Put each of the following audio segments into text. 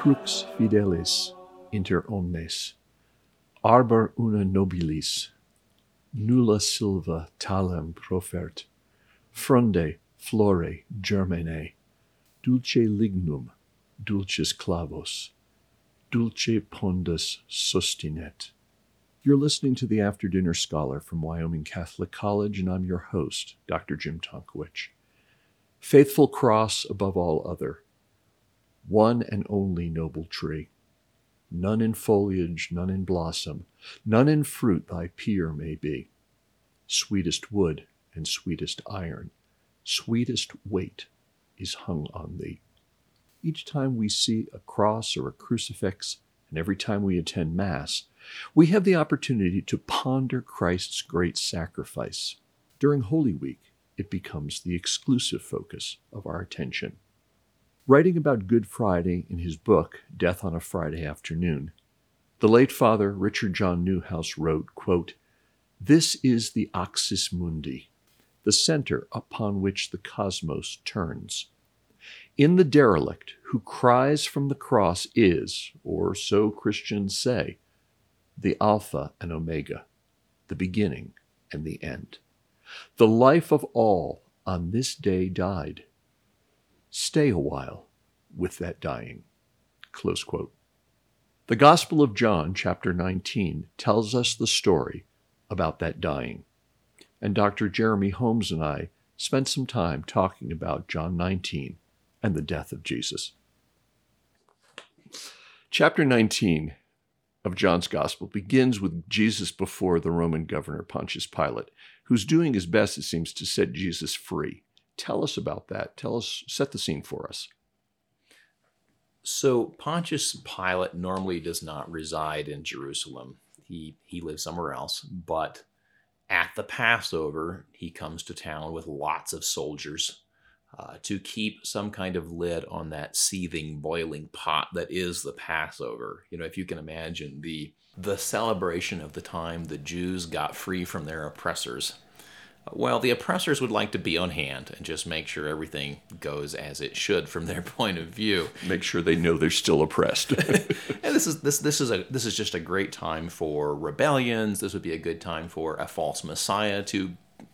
crux fidelis inter omnes, arbor una nobilis, nulla silva talem profert, fronde flore germine, dulce lignum, dulcis clavos, dulce pondus sustinet. You're listening to the After Dinner Scholar from Wyoming Catholic College, and I'm your host, Dr. Jim Tonkowich. Faithful cross above all other, one and only noble tree. None in foliage, none in blossom, none in fruit thy peer may be. Sweetest wood and sweetest iron, sweetest weight is hung on thee. Each time we see a cross or a crucifix, and every time we attend Mass, we have the opportunity to ponder Christ's great sacrifice. During Holy Week, it becomes the exclusive focus of our attention. Writing about Good Friday in his book, Death on a Friday Afternoon, the late Father Richard John Newhouse wrote, quote, "This is the axis mundi, the center upon which the cosmos turns. In the derelict who cries from the cross is, or so Christians say, the Alpha and Omega, the beginning and the end. The life of all on this day died. Stay a while with that dying." Close quote. The Gospel of John, chapter 19, tells us the story about that dying. And Dr. Jeremy Holmes and I spent some time talking about John 19 and the death of Jesus. Chapter 19 of John's Gospel begins with Jesus before the Roman governor Pontius Pilate, who's doing his best, it seems, to set Jesus free. Tell us about that. Set the scene for us. So Pontius Pilate normally does not reside in Jerusalem. He lives somewhere else, but at the Passover, he comes to town with lots of soldiers to keep some kind of lid on that seething, boiling pot that is the Passover. You know, if you can imagine the celebration of the time the Jews got free from their oppressors. Well, the oppressors would like to be on hand and just make sure everything goes as it should from their point of view. Make sure they know they're still oppressed. And this is just a great time for rebellions. This would be a good time for a false messiah to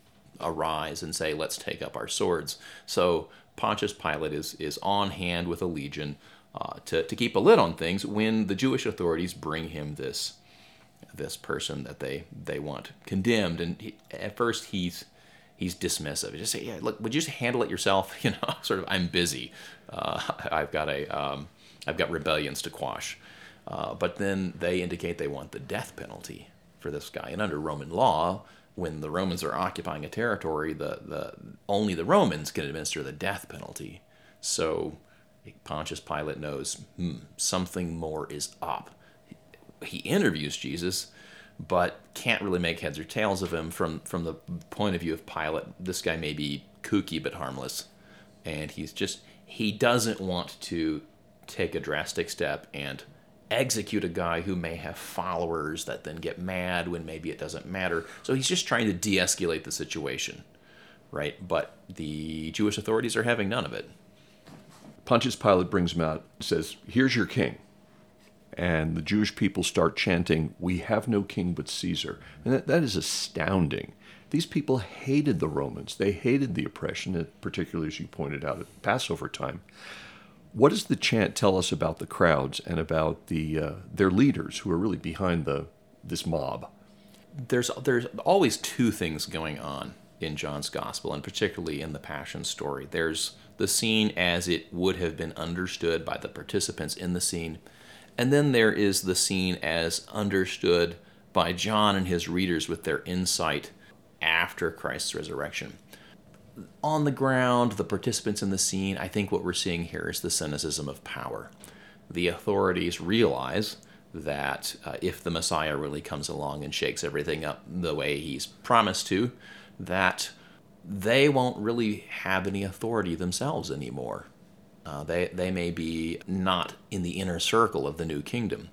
arise and say, "Let's take up our swords." So Pontius Pilate is on hand with a legion to keep a lid on things when the Jewish authorities bring him this person that they want condemned. And at first he's dismissive. He just say, "Yeah, look, would you just handle it yourself? You know, sort of, I'm busy. I've got rebellions to quash." But then they indicate they want the death penalty for this guy. And under Roman law, when the Romans are occupying a territory, only the Romans can administer the death penalty. So Pontius Pilate knows something more is up. He interviews Jesus, but can't really make heads or tails of him from the point of view of Pilate. This guy may be kooky but harmless, and he doesn't want to take a drastic step and execute a guy who may have followers that then get mad when maybe it doesn't matter. So he's just trying to de-escalate the situation, right? But the Jewish authorities are having none of it. Pontius Pilate brings him out and says, "Here's your king." And the Jewish people start chanting, "We have no king but Caesar." And that is astounding. These people hated the Romans. They hated the oppression, particularly as you pointed out at Passover time. What does the chant tell us about the crowds and about their leaders who are really behind this mob? There's always two things going on in John's Gospel, and particularly in the Passion story. There's the scene as it would have been understood by the participants in the scene, and then there is the scene as understood by John and his readers with their insight after Christ's resurrection. On the ground, the participants in the scene, I think what we're seeing here is the cynicism of power. The authorities realize that if the Messiah really comes along and shakes everything up the way he's promised to, that they won't really have any authority themselves anymore. They may be not in the inner circle of the new kingdom.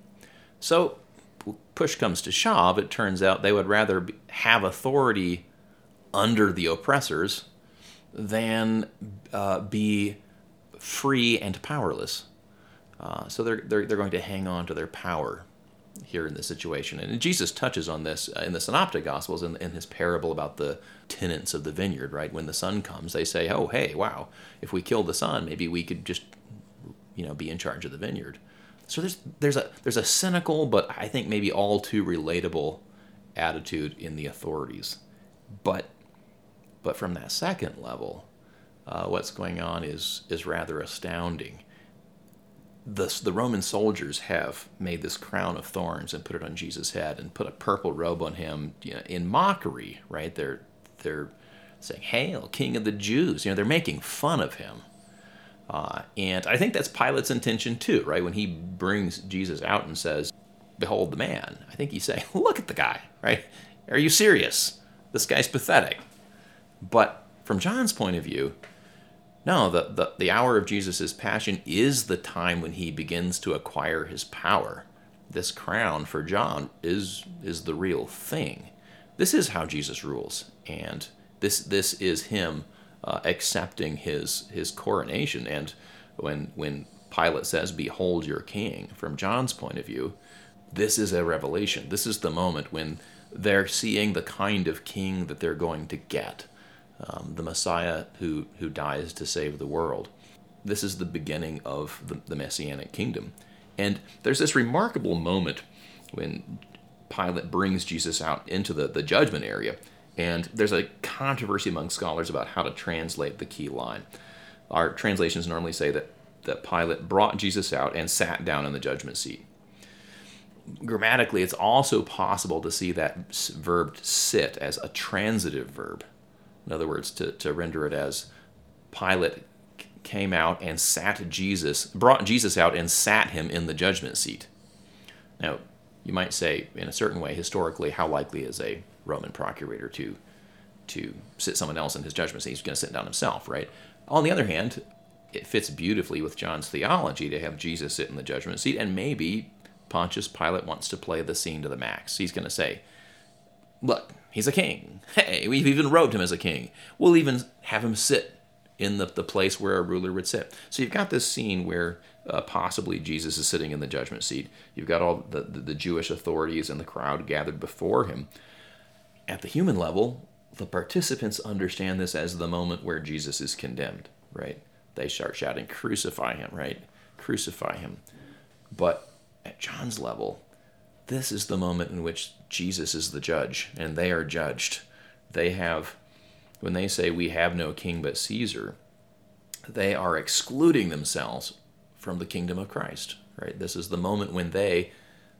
So push comes to shove, it turns out they would rather have authority under the oppressors than be free and powerless. So they're going to hang on to their power here in this situation. And Jesus touches on this in the Synoptic Gospels in his parable about the tenants of the vineyard, right? When the son comes, they say, oh, hey, wow, if we kill the son, maybe we could just, be in charge of the vineyard. So there's a cynical, but I think maybe all too relatable attitude in the authorities. But from that second level, what's going on is rather astounding. The Roman soldiers have made this crown of thorns and put it on Jesus' head and put a purple robe on him, in mockery, right? They're saying, "Hail, King of the Jews!" They're making fun of him, and I think that's Pilate's intention too, right? When he brings Jesus out and says, "Behold the man," I think he's saying, "Look at the guy, right? Are you serious? This guy's pathetic." But from John's point of view, no, the hour of Jesus' passion is the time when he begins to acquire his power. This crown for John is the real thing. This is how Jesus rules, and this is him accepting his coronation. And when Pilate says, "Behold your king," from John's point of view, this is a revelation. This is the moment when they're seeing the kind of king that they're going to get. The Messiah who dies to save the world. This is the beginning of the Messianic kingdom. And there's this remarkable moment when Pilate brings Jesus out into the judgment area, and there's a controversy among scholars about how to translate the key line. Our translations normally say that Pilate brought Jesus out and sat down in the judgment seat. Grammatically, it's also possible to see that verb sit as a transitive verb. In other words, to render it as Pilate came out and brought Jesus out and sat him in the judgment seat. Now, you might say, in a certain way, historically, how likely is a Roman procurator to sit someone else in his judgment seat? He's going to sit down himself, right? On the other hand, it fits beautifully with John's theology to have Jesus sit in the judgment seat, and maybe Pontius Pilate wants to play the scene to the max. He's going to say, look, he's a king. Hey, we've even robed him as a king. We'll even have him sit in the place where a ruler would sit. So you've got this scene where possibly Jesus is sitting in the judgment seat. You've got all the Jewish authorities and the crowd gathered before him. At the human level, the participants understand this as the moment where Jesus is condemned, right? They start shouting, "Crucify him," right? Crucify him. But at John's level, this is the moment in which Jesus is the judge, and they are judged. When they say, "We have no king but Caesar," they are excluding themselves from the kingdom of Christ, right? This is the moment when they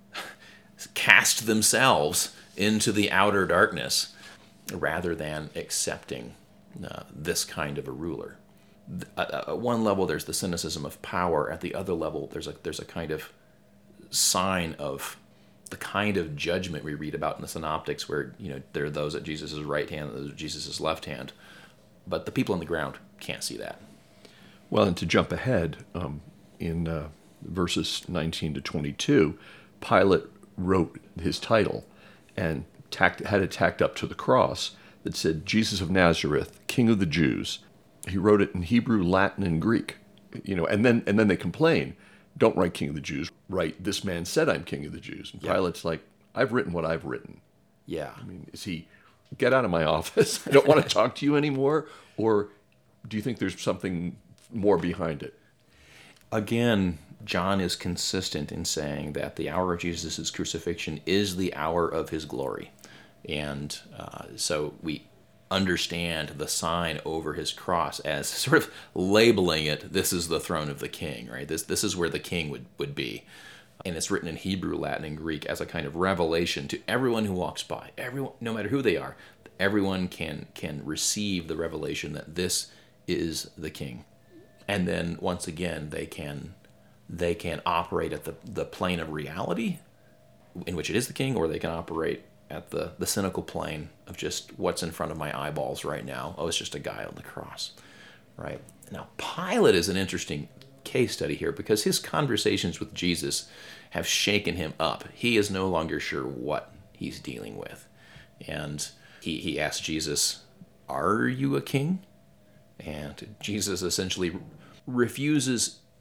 cast themselves into the outer darkness rather than accepting this kind of a ruler. At one level, there's the cynicism of power. At the other level, there's a kind of sign of the kind of judgment we read about in the Synoptics, where there are those at Jesus' right hand and those at Jesus' left hand, but the people on the ground can't see that. Well, and to jump ahead, in verses 19 to 22, Pilate wrote his title and had it tacked up to the cross that said, "Jesus of Nazareth, King of the Jews." He wrote it in Hebrew, Latin, and Greek. And then they complain, "Don't write King of the Jews, write, 'This man said I'm King of the Jews.'" And Pilate's like, "I've written what I've written." Yeah. I mean, is he, "Get out of my office, I don't want to talk to you anymore"? Or do you think there's something more behind it? Again, John is consistent in saying that the hour of Jesus' crucifixion is the hour of his glory. And so we understand the sign over his cross as sort of labeling it, this is the throne of the king, right? This is where the king would be. And it's written in Hebrew, Latin, and Greek as a kind of revelation to everyone who walks by. Everyone, no matter who they are, everyone can receive the revelation that this is the king. And then once again, they can operate at the plane of reality in which it is the king, or they can operate at the cynical plane of just what's in front of my eyeballs right now. Oh, it's just a guy on the cross, right? Now, Pilate is an interesting case study here because his conversations with Jesus have shaken him up. He is no longer sure what he's dealing with. And he asks Jesus, "Are you a king?" And Jesus essentially refuses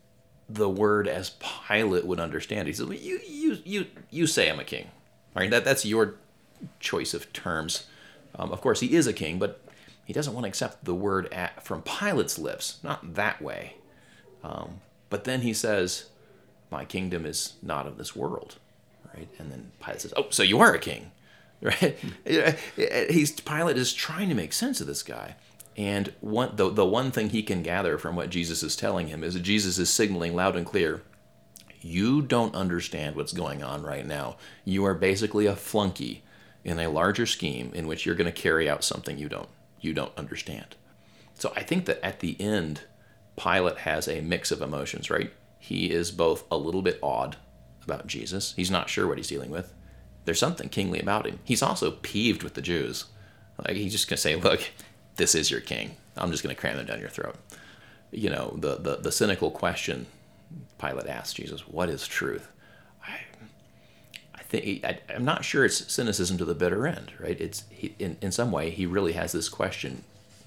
the word as Pilate would understand. He says, well, you say I'm a king. All right, that's your choice of terms. Of course, he is a king, but he doesn't want to accept the word from Pilate's lips, not that way. But then he says, my kingdom is not of this world, right? And then Pilate says, oh, so you are a king, right? Pilate is trying to make sense of this guy. And the one thing he can gather from what Jesus is telling him is that Jesus is signaling loud and clear, you don't understand what's going on right now. You are basically a flunky in a larger scheme in which you're going to carry out something you don't understand. So I think that at the end, Pilate has a mix of emotions, right? He is both a little bit awed about Jesus. He's not sure what he's dealing with. There's something kingly about him. He's also peeved with the Jews. Like, he's just going to say, look, this is your king. I'm just going to cram them down your throat. You know, the cynical question Pilate asks Jesus, what is truth? I'm not sure it's cynicism to the bitter end, right? In some way, he really has this question.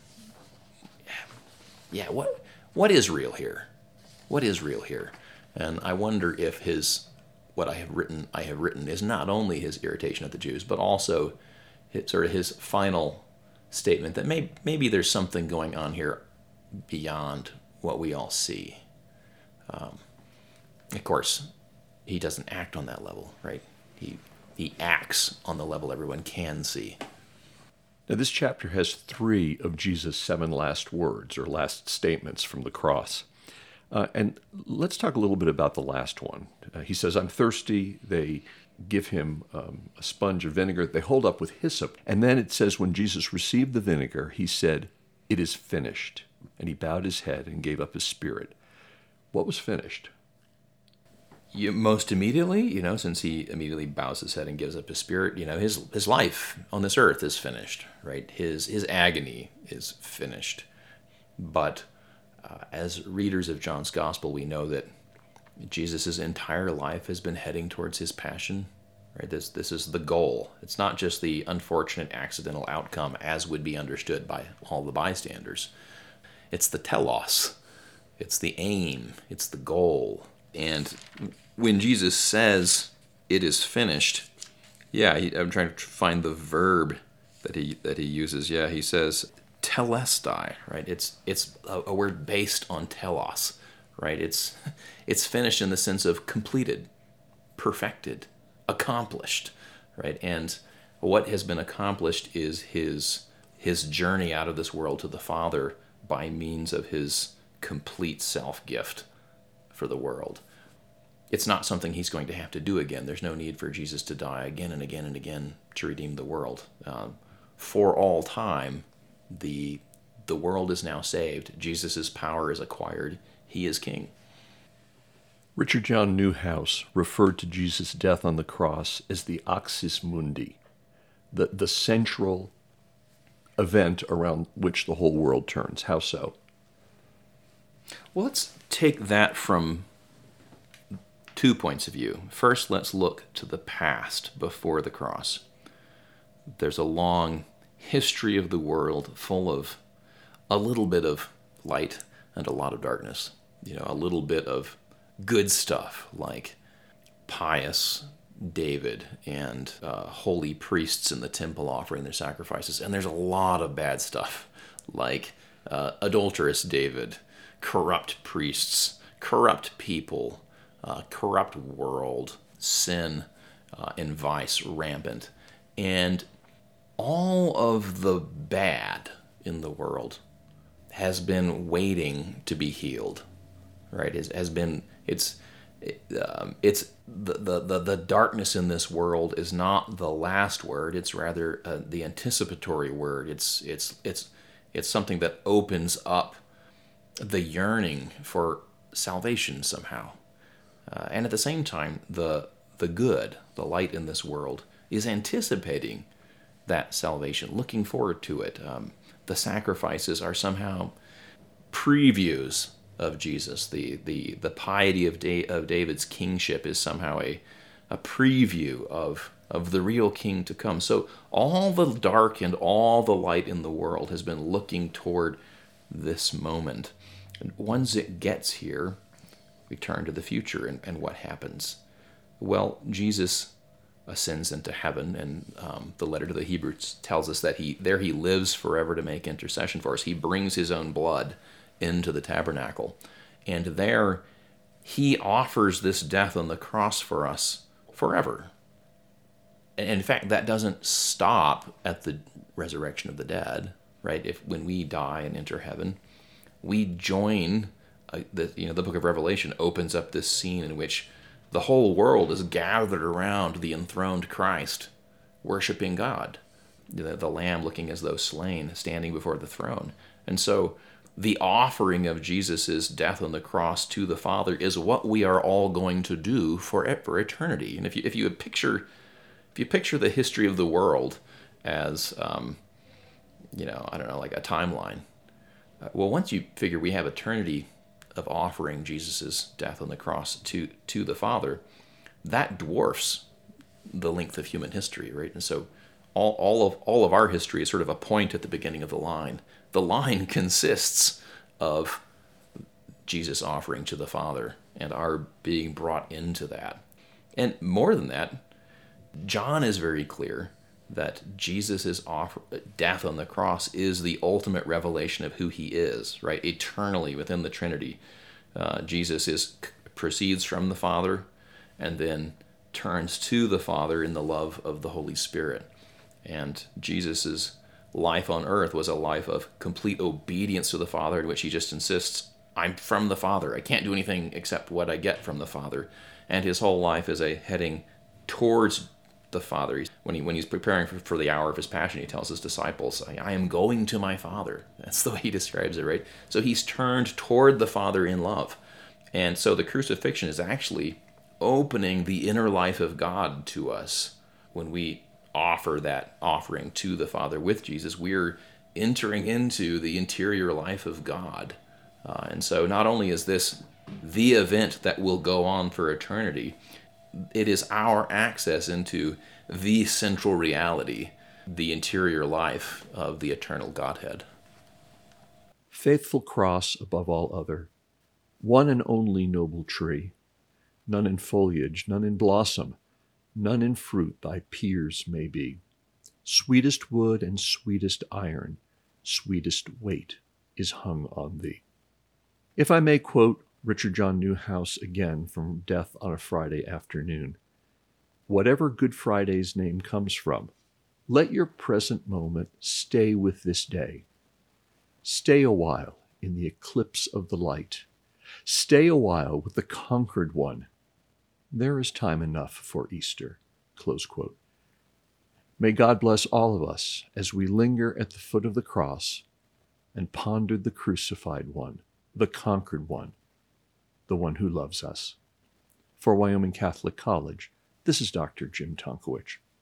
Yeah, what is real here? What is real here? And I wonder if what I have written is not only his irritation at the Jews, but also his final statement that maybe there's something going on here beyond what we all see. Of course, he doesn't act on that level, right? He acts on the level everyone can see. Now, this chapter has 3 of Jesus' 7 last words, or last statements from the cross. And let's talk a little bit about the last one. He says, I'm thirsty. They give him a sponge of vinegar. They hold up with hyssop. And then it says, when Jesus received the vinegar, he said, it is finished. And he bowed his head and gave up his spirit. What was finished? Most immediately, since he immediately bows his head and gives up his spirit, his life on this earth is finished, right? His agony is finished. But as readers of John's Gospel, we know that Jesus' entire life has been heading towards his passion, right? This is the goal. It's not just the unfortunate accidental outcome as would be understood by all the bystanders. It's the telos. It's the aim. It's the goal. And when Jesus says it is finished, I'm trying to find the verb that he uses. Yeah, he says telestai, right? It's a word based on telos, right? It's finished in the sense of completed, perfected, accomplished, right? And what has been accomplished is his journey out of this world to the Father by means of his complete self-gift for the world. It's not something he's going to have to do again. There's no need for Jesus to die again and again and again to redeem the world. For all time, the world is now saved. Jesus' power is acquired. He is king. Richard John Newhouse referred to Jesus' death on the cross as the axis mundi, the central event around which the whole world turns. How so? Well, let's take that from 2 points of view. First, let's look to the past before the cross. There's a long history of the world full of a little bit of light and a lot of darkness. A little bit of good stuff like pious David and holy priests in the temple offering their sacrifices. And there's a lot of bad stuff like adulterous David, corrupt priests, corrupt people, corrupt world, sin and vice rampant. And all of the bad in the world has been waiting to be healed, right? It's the darkness in this world is not the last word. It's rather the anticipatory word. It's something that opens up the yearning for salvation somehow. And at the same time, the good, the light in this world, is anticipating that salvation, looking forward to it. The sacrifices are somehow previews of Jesus. The piety of David's kingship is somehow a preview of the real king to come. So all the dark and all the light in the world has been looking toward this moment. And once it gets here, we turn to the future and what happens. Well, Jesus ascends into heaven, and the letter to the Hebrews tells us that he lives forever to make intercession for us. He brings his own blood into the tabernacle, and there he offers this death on the cross for us forever. And in fact, that doesn't stop at the resurrection of the dead, right? When we die and enter heaven, we join the book of Revelation opens up this scene in which the whole world is gathered around the enthroned Christ, worshiping God, the Lamb looking as though slain, standing before the throne. And so the offering of Jesus' death on the cross to the Father is what we are all going to do for eternity. And if you picture the history of the world as, I don't know, like a timeline, well, once you figure we have eternity of offering Jesus' death on the cross to the Father, that dwarfs the length of human history, right? And so all of our history is sort of a point at the beginning of the line. The line consists of Jesus offering to the Father and our being brought into that. And more than that, John is very clear that Jesus' death on the cross is the ultimate revelation of who he is, right? Eternally within the Trinity. Jesus proceeds from the Father and then turns to the Father in the love of the Holy Spirit. And Jesus' life on earth was a life of complete obedience to the Father, in which he just insists, I'm from the Father. I can't do anything except what I get from the Father. And his whole life is a heading towards the Father. When he's preparing for the hour of his passion, he tells his disciples, I am going to my Father. That's the way he describes it, right? So he's turned toward the Father in love. And so the crucifixion is actually opening the inner life of God to us. When we offer that offering to the Father with Jesus, we're entering into the interior life of God. And so not only is this the event that will go on for eternity, it is our access into the central reality, the interior life of the eternal Godhead. Faithful cross above all other, one and only noble tree, none in foliage, none in blossom, none in fruit thy peers may be. Sweetest wood and sweetest iron, sweetest weight is hung on thee. If I may quote Richard John Neuhaus again from Death on a Friday Afternoon, whatever Good Friday's name comes from, let your present moment stay with this day. Stay a while in the eclipse of the light. Stay a while with the conquered one. There is time enough for Easter. Close quote. May God bless all of us as we linger at the foot of the cross and ponder the crucified one, the conquered one, the one who loves us. For Wyoming Catholic College, this is Dr. Jim Tonkowich.